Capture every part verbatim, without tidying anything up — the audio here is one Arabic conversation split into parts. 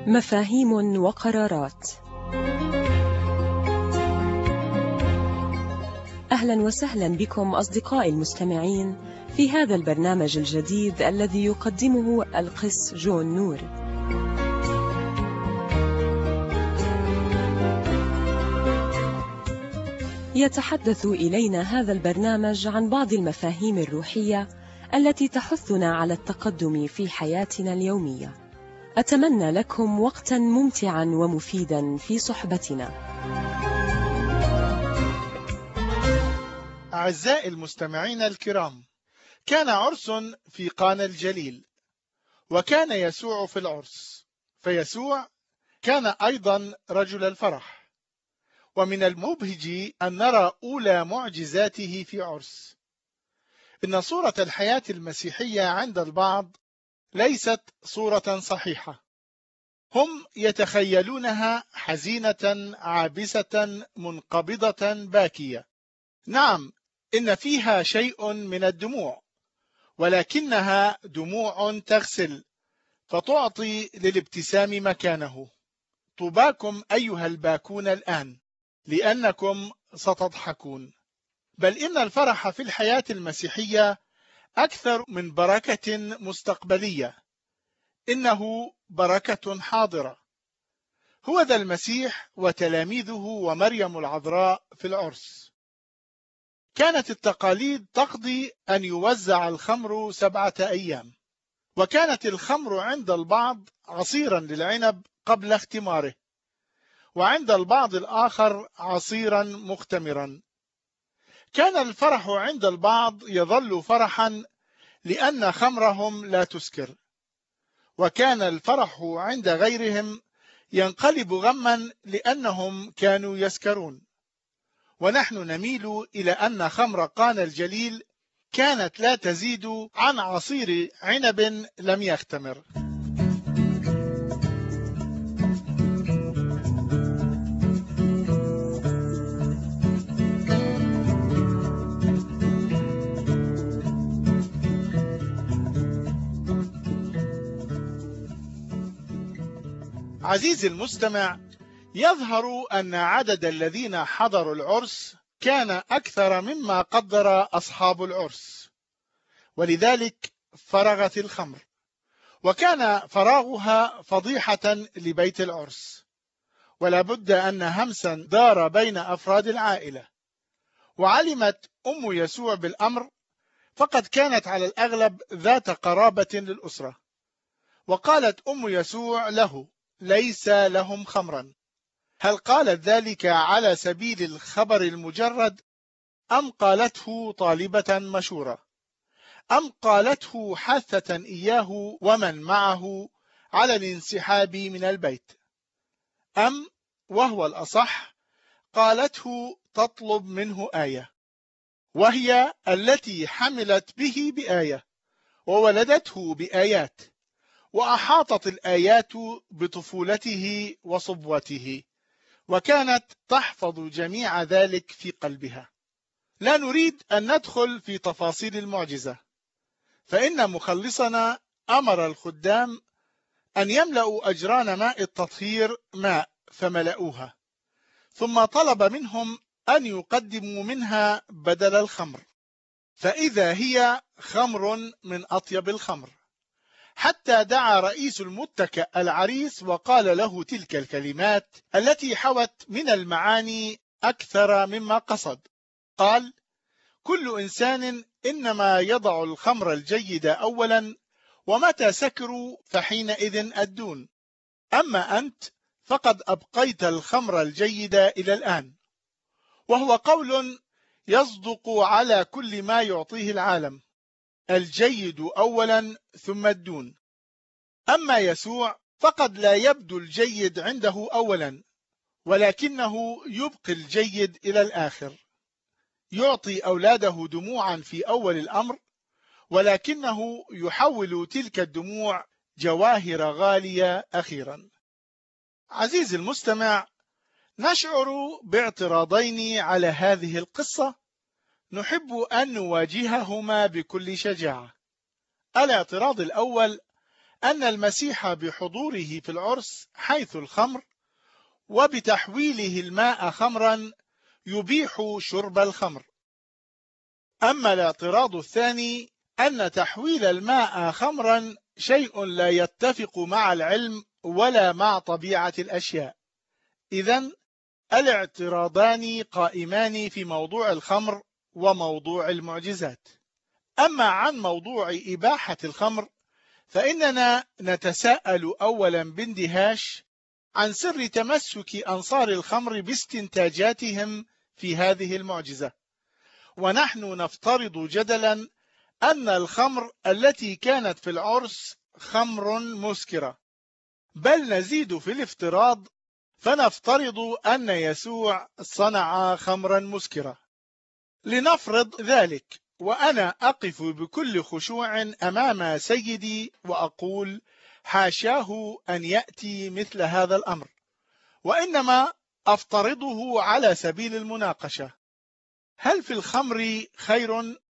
مفاهيم وقرارات. أهلا وسهلا بكم أصدقائي المستمعين في هذا البرنامج الجديد الذي يقدمه القس جون نور. يتحدث إلينا هذا البرنامج عن بعض المفاهيم الروحية التي تحثنا على التقدم في حياتنا اليومية. أتمنى لكم وقتا ممتعا ومفيدا في صحبتنا. أعزائي المستمعين الكرام، كان عرس في قانا الجليل، وكان يسوع في العرس، فيسوع كان أيضا رجل الفرح. ومن المبهج أن نرى أولى معجزاته في عرس. إن صورة الحياة المسيحية عند البعض ليست صورة صحيحة. هم يتخيلونها حزينة عابسة منقبضة باكية. نعم، إن فيها شيء من الدموع، ولكنها دموع تغسل فتعطي للابتسام مكانه. طوباكم أيها الباكون الآن، لأنكم ستضحكون. بل إن الفرح في الحياة المسيحية أكثر من بركة مستقبلية، إنه بركة حاضرة. هو ذا المسيح وتلاميذه ومريم العذراء في العرس. كانت التقاليد تقضي أن يوزع الخمر سبعة أيام، وكانت الخمر عند البعض عصيرا للعنب قبل اختماره، وعند البعض الآخر عصيرا مختمرا. كان الفرح عند البعض يظل فرحا لأن خمرهم لا تسكر، وكان الفرح عند غيرهم ينقلب غما لأنهم كانوا يسكرون. ونحن نميل إلى أن خمر قانا الجليل كانت لا تزيد عن عصير عنب لم يختمر. عزيزي المستمع، يظهر أن عدد الذين حضروا العرس كان أكثر مما قدر أصحاب العرس، ولذلك فرغت الخمر، وكان فراغها فضيحة لبيت العرس. ولا بد أن همسا دار بين أفراد العائلة، وعلمت أم يسوع بالأمر، فقد كانت على الأغلب ذات قرابة للأسرة. وقالت أم يسوع له: ليس لهم خمرا. هل قالت ذلك على سبيل الخبر المجرد، أم قالته طالبة مشورة، أم قالته حاثة إياه ومن معه على الانسحاب من البيت، أم وهو الأصح قالته تطلب منه آية، وهي التي حملت به بآية وولدته بآيات، وأحاطت الآيات بطفولته وصبوته، وكانت تحفظ جميع ذلك في قلبها. لا نريد أن ندخل في تفاصيل المعجزة، فإن مخلصنا أمر الخدام أن يملأوا أجران ماء التطهير ماء فملأوها، ثم طلب منهم أن يقدموا منها بدل الخمر، فإذا هي خمر من أطيب الخمر. حتى دعا رئيس المتكأ العريس وقال له تلك الكلمات التي حوت من المعاني أكثر مما قصد. قال: كل إنسان إنما يضع الخمر الجيد أولا، ومتى سكروا فحينئذ أدون. أما أنت فقد أبقيت الخمر الجيد إلى الآن. وهو قول يصدق على كل ما يعطيه العالم: الجيد أولا ثم الدون. أما يسوع فقد لا يبدو الجيد عنده أولا، ولكنه يبقي الجيد إلى الآخر. يعطي أولاده دموعا في أول الأمر، ولكنه يحول تلك الدموع جواهر غالية أخيرا. عزيزي المستمع، نشعر باعتراضين على هذه القصة نحب أن نواجههما بكل شجاعة. الاعتراض الأول أن المسيح بحضوره في العرس حيث الخمر وبتحويله الماء خمرا يبيح شرب الخمر. أما الاعتراض الثاني أن تحويل الماء خمرا شيء لا يتفق مع العلم ولا مع طبيعة الأشياء. إذن الاعتراضان قائمان في موضوع الخمر وموضوع المعجزات. أما عن موضوع إباحة الخمر فإننا نتساءل أولا باندهاش عن سر تمسك أنصار الخمر باستنتاجاتهم في هذه المعجزة، ونحن نفترض جدلا أن الخمر التي كانت في العرس خمر مسكرة، بل نزيد في الافتراض فنفترض أن يسوع صنع خمرا مسكرة. لنفرض ذلك، وأنا أقف بكل خشوع أمام سيدي وأقول حاشاه أن يأتي مثل هذا الأمر، وإنما أفترضه على سبيل المناقشة. هل في الخمر خير؟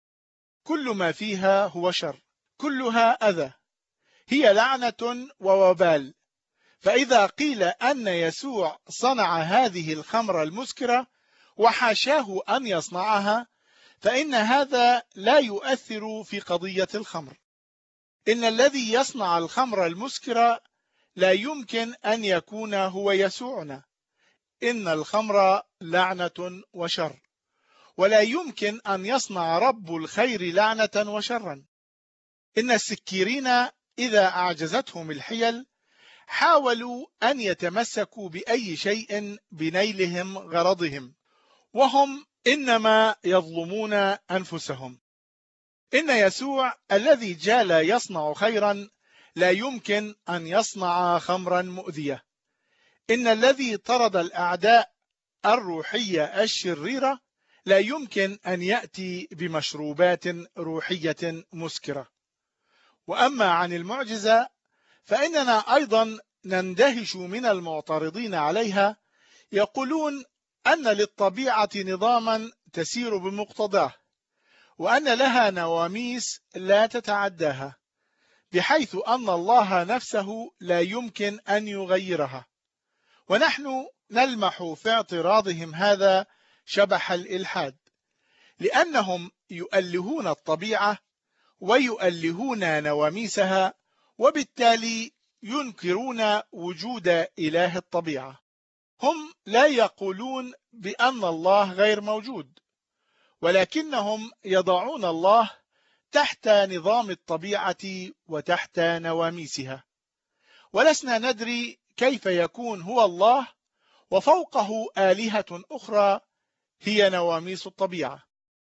كل ما فيها هو شر، كلها أذى، هي لعنة ووبال. فإذا قيل أن يسوع صنع هذه الخمر المسكرة وحاشاه أن يصنعها، فإن هذا لا يؤثر في قضية الخمر. إن الذي يصنع الخمر المسكرة لا يمكن أن يكون هو يسوعنا. إن الخمر لعنة وشر، ولا يمكن أن يصنع رب الخير لعنة وشرا. إن السكيرين إذا أعجزتهم الحيل حاولوا أن يتمسكوا بأي شيء بنيلهم غرضهم، وهم إنما يظلمون أنفسهم. إن يسوع الذي جال يصنع خيرا لا يمكن أن يصنع خمرا مؤذية. إن الذي طرد الأعداء الروحية الشريرة لا يمكن أن يأتي بمشروبات روحية مسكرة. وأما عن المعجزة فإننا أيضا نندهش من المعترضين عليها، يقولون أن للطبيعة نظاما تسير بمقتضاه، وأن لها نواميس لا تتعداها، بحيث أن الله نفسه لا يمكن أن يغيرها. ونحن نلمح في اعتراضهم هذا شبح الإلحاد، لأنهم يؤلهون الطبيعة ويؤلهون نواميسها، وبالتالي ينكرون وجود إله الطبيعة. هم لا يقولون بأن الله غير موجود، ولكنهم يضعون الله تحت نظام الطبيعة وتحت نواميسها، ولسنا ندري كيف يكون هو الله وفوقه آلهة أخرى هي نواميس الطبيعة.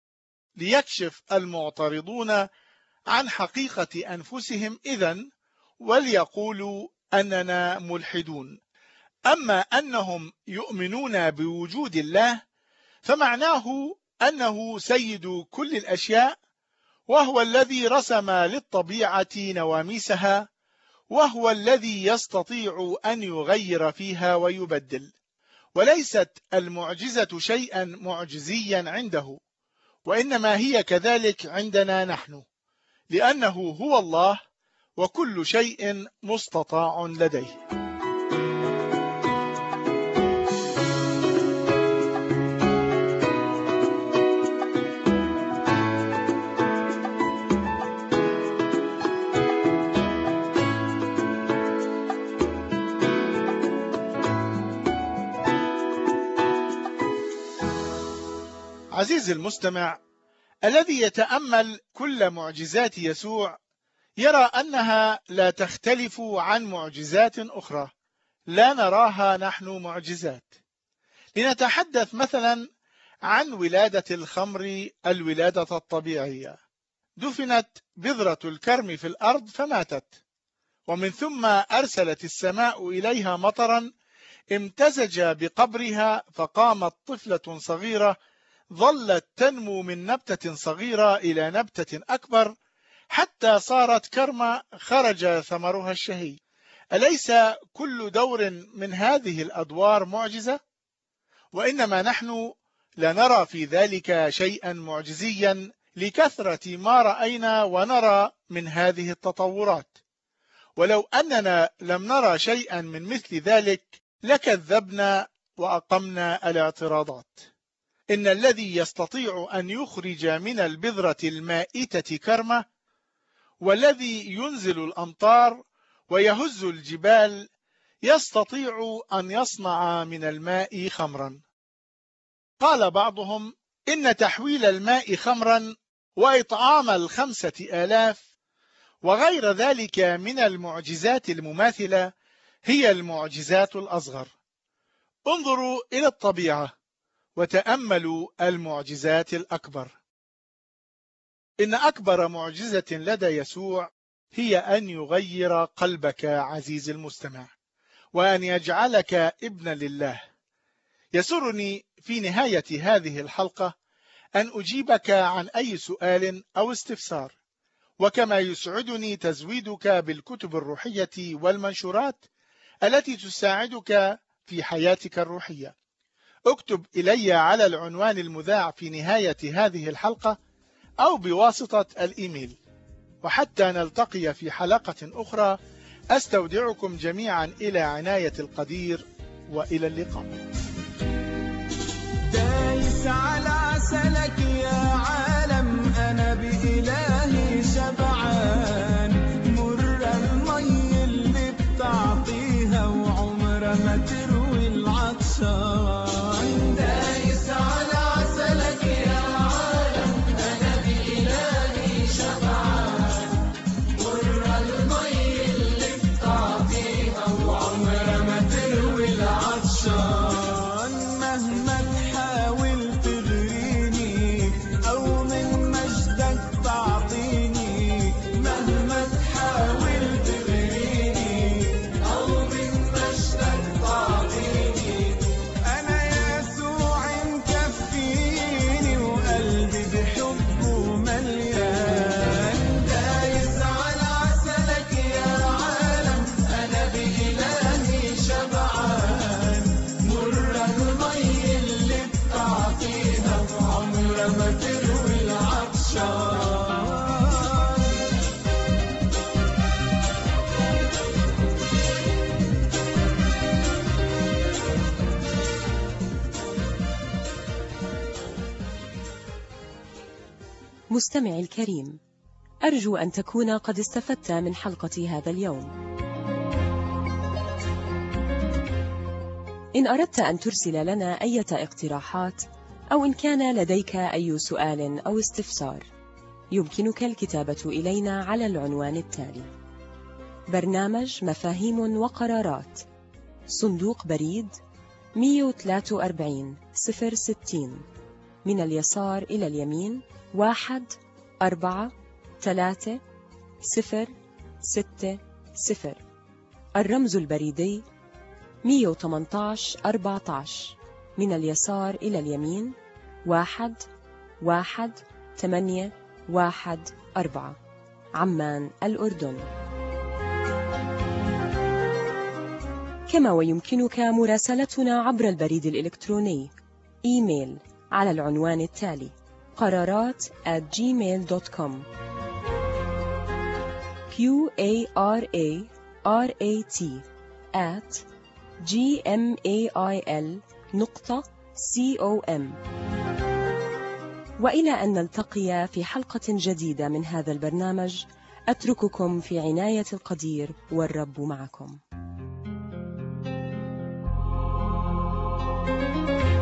ليكشف المعترضون عن حقيقة أنفسهم إذن وليقولوا أننا ملحدون. أما أنهم يؤمنون بوجود الله فمعناه أنه سيد كل الأشياء، وهو الذي رسم للطبيعة نواميسها، وهو الذي يستطيع أن يغير فيها ويبدل. وليست المعجزة شيئا معجزيا عنده، وإنما هي كذلك عندنا نحن، لأنه هو الله وكل شيء مستطاع لديه. عزيزي المستمع، الذي يتأمل كل معجزات يسوع يرى أنها لا تختلف عن معجزات أخرى لا نراها نحن معجزات. لنتحدث مثلا عن ولادة الخمر الولادة الطبيعية. دفنت بذرة الكرم في الأرض فماتت، ومن ثم أرسلت السماء إليها مطرا امتزج بقبرها، فقامت طفلة صغيرة ظلت تنمو من نبتة صغيرة إلى نبتة أكبر حتى صارت كرمة خرج ثمرها الشهي. أليس كل دور من هذه الأدوار معجزة؟ وإنما نحن لا نرى في ذلك شيئا معجزيا لكثرة ما رأينا ونرى من هذه التطورات. ولو أننا لم نرى شيئا من مثل ذلك لكذبنا وأقمنا الاعتراضات. إن الذي يستطيع أن يخرج من البذرة المائتة كرمة، والذي ينزل الأمطار ويهز الجبال، يستطيع أن يصنع من الماء خمرا. قال بعضهم إن تحويل الماء خمرا وإطعام الخمسة آلاف وغير ذلك من المعجزات المماثلة هي المعجزات الأصغر. انظروا إلى الطبيعة وتأملوا المعجزات الأكبر. إن أكبر معجزة لدى يسوع هي أن يغير قلبك عزيزي المستمع، وأن يجعلك ابنا لله. يسرني في نهاية هذه الحلقة أن أجيبك عن أي سؤال أو استفسار، وكما يسعدني تزويدك بالكتب الروحية والمنشورات التي تساعدك في حياتك الروحية. اكتب إلي على العنوان المذاع في نهاية هذه الحلقة أو بواسطة الإيميل. وحتى نلتقي في حلقة أخرى، أستودعكم جميعا إلى عناية القدير، وإلى اللقاء. دايس على عسلك يا عالم، أنا بإلهي شبعان. مر المي اللي بتعطيها وعمرها ما تروي العطشان. دايس على عسلك يا عالم، أنا بإلهي شبعان. مر المي اللي بتعطيها وعمرها ما تروي العطشان. مهما تحاول تغريني أو من مجدك تعطيني، مهما تحاول تغريني أو من مجدك تعطيني، أنا يسوع مكفيني وقلبي بحبه مليان. دايس على عسلك يا عالم، أنا بإلهي شبعان. مر المي اللي بتعطيها وعمرها ما تروي العطشان. مستمعي الكريم، أرجو أن تكون قد استفدت من حلقة هذا اليوم. إن أردت أن ترسل لنا أي اقتراحات، أو إن كان لديك أي سؤال أو استفسار، يمكنك الكتابة إلينا على العنوان التالي: برنامج مفاهيم وقرارات، صندوق بريد مئة وثلاثة وأربعين صفر ستين، من اليسار إلى اليمين واحد أربعة ثلاثة صفر ستة صفر. الرمز البريدي مئة وثمانية عشر أربعة عشر، من اليسار إلى اليمين واحد واحد ثمانية واحد أربعة، عمان الأردن. كما ويمكنك مراسلتنا عبر البريد الإلكتروني إيميل على العنوان التالي: قرارات at gmail dot com. q a r a r a t at gmail نقطة com. وإلى أن نلتقي في حلقة جديدة من هذا البرنامج، أترككم في عناية القدير، والرب معكم.